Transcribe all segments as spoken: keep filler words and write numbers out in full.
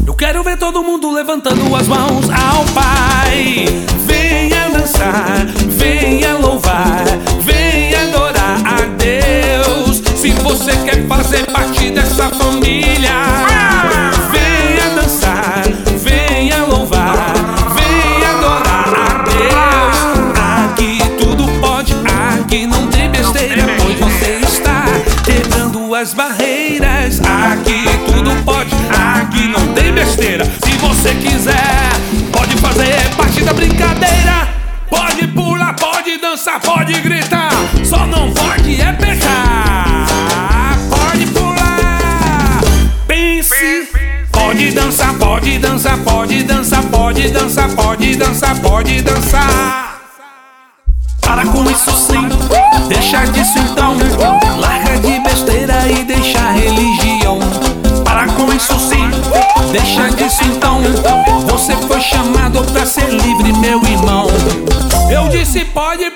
Eu quero ver todo mundo levantando as mãos ao Pai. Venha dançar, venha louvar, venha adorar a Deus. Se você quer fazer parte dessa família, venha dançar, venha louvar, venha adorar a Deus. Aqui tudo pode, aqui não tem besteira, pois você está quebrando as barreiras. Aqui tudo pode, aqui não tem besteira. Se você quiser, pode fazer parte da brincadeira. Pode pular, pode dançar, pode gritar, só não pode é pecar. Pode pular, pense. Pode dançar, pode dançar, pode dançar, pode dançar, pode dançar, pode dançar. Para com isso sim, deixa disso então. Larga de besteira e deixa a religião. Para com isso sim, deixa disso então. Você foi chamado pra ser livre, meu irmão. Eu disse pode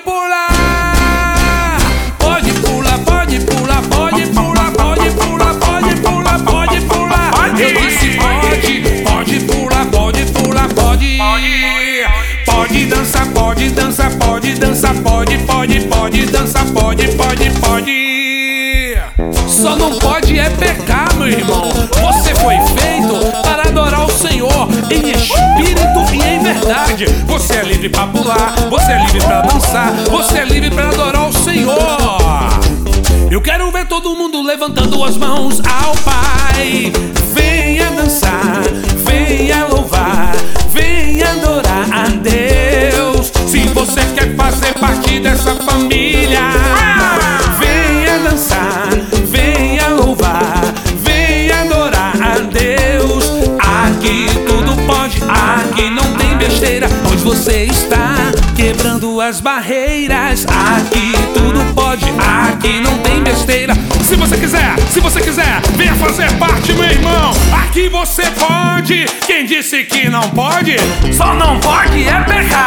pular. Pode pular, pode pular, pode pular, pode pular, pode pular, pode pular. Eu disse pode, pode pular, pode pular, pode. Pode dançar, pode dançar, pode dançar, pode, pode, pode dançar, pode, pode, pode. Só não pode é pecar, meu irmão. Você foi feito para adorar o Senhor em espírito e em verdade. Você é livre para pular, você é livre para dançar, você é livre para adorar o Senhor. Eu quero ver todo mundo levantando as mãos ao Pai. Venha dançar, venha louvar, venha adorar a Deus. Se você quer fazer parte dessa família, venha dançar, venha louvar, venha adorar a Deus. Aqui tudo pode, aqui não tem besteira, pois você está quebrando as barreiras. Aqui tudo pode, aqui não tem besteira. Se você quiser, se você quiser, venha fazer parte, meu irmão. Aqui você pode. Quem disse que não pode, só não pode é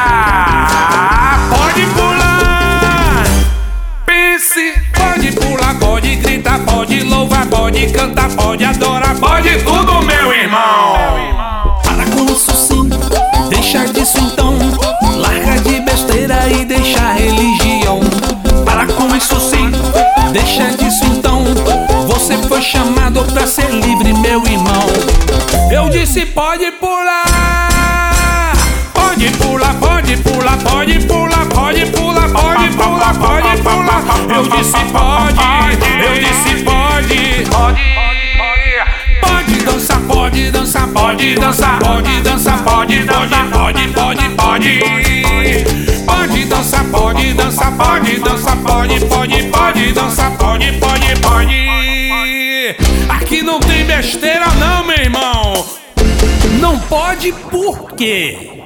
pecar. Pode pular, pense. Pode pular, pode gritar, pode louvar, pode cantar, pode adorar, pode tudo, meu irmão. Para com isso sim, deixa disso então. Larga de besteira e deixa a religião. Para com isso sim, deixa disso então. Você foi chamado pra ser livre, meu irmão. Eu disse pode pular. Pode pular, pode pular, pode pular, pode pular, pode pular, pode pular. Eu disse pode, eu disse pode. Pode dançar, pode dançar, pode dançar, pode dançar, pode dançar, pode, pode, pode. Pode dançar, pode dançar, pode dançar, pode, pode, pode dançar, pode, pode, pode. Aqui não tem besteira não, meu irmão. Não pode por quê?